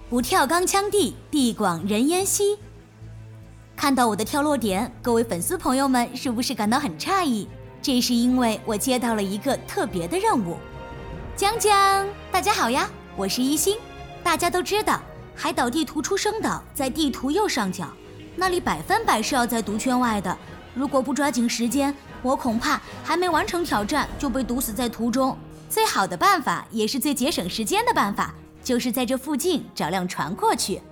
不跳钢枪地，地广人烟稀。看到我的跳落点，各位粉丝朋友们是不是感到很诧异？这是因为我接到了一个特别的任务。江江，大家好呀，我是一星。大家都知道，海岛地图出生岛在地图右上角，那里100%是要在毒圈外的。如果不抓紧时间，我恐怕还没完成挑战就被毒死在途中。最好的办法，也是最节省时间的办法，就是在这附近找辆船过去。